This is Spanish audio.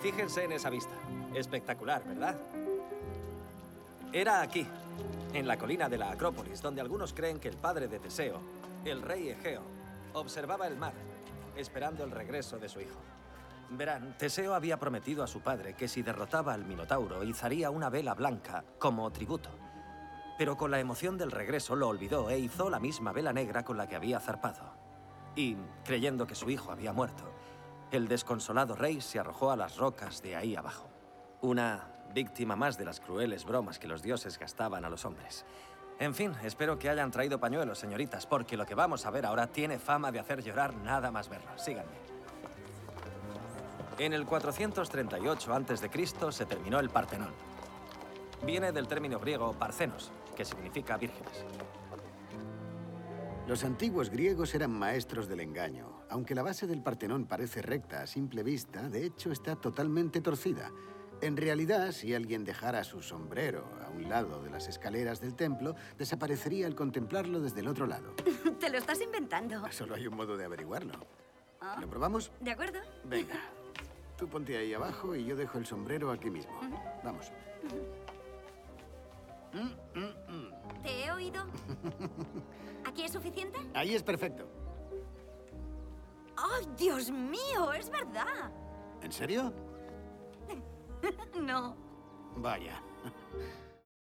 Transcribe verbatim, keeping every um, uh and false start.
Fíjense en esa vista. Espectacular, ¿verdad? Era aquí, en la colina de la Acrópolis, donde algunos creen que el padre de Teseo, el rey Egeo, observaba el mar, esperando el regreso de su hijo. Verán, Teseo había prometido a su padre que si derrotaba al Minotauro, izaría una vela blanca como tributo. Pero con la emoción del regreso lo olvidó e hizo la misma vela negra con la que había zarpado. Y, creyendo que su hijo había muerto, el desconsolado rey se arrojó a las rocas de ahí abajo. Una víctima más de las crueles bromas que los dioses gastaban a los hombres. En fin, espero que hayan traído pañuelos, señoritas, porque lo que vamos a ver ahora tiene fama de hacer llorar nada más verlo. Síganme. En el cuatrocientos treinta y ocho antes de Cristo se terminó el Partenón. Viene del término griego parcenos, que significa vírgenes. Los antiguos griegos eran maestros del engaño. Aunque la base del Partenón parece recta a simple vista, de hecho está totalmente torcida. En realidad, si alguien dejara su sombrero a un lado de las escaleras del templo, desaparecería al contemplarlo desde el otro lado. Te lo estás inventando. Solo hay un modo de averiguarlo. Ah. ¿Lo probamos? ¿De acuerdo? Venga. Tú ponte ahí abajo y yo dejo el sombrero aquí mismo. Uh-huh. Vamos. Uh-huh. mm, mm, mm. ¿Te he oído? ¿Aquí es suficiente? Ahí es perfecto. ¡Ay, Dios mío! ¡Es verdad! ¿En serio? No. Vaya.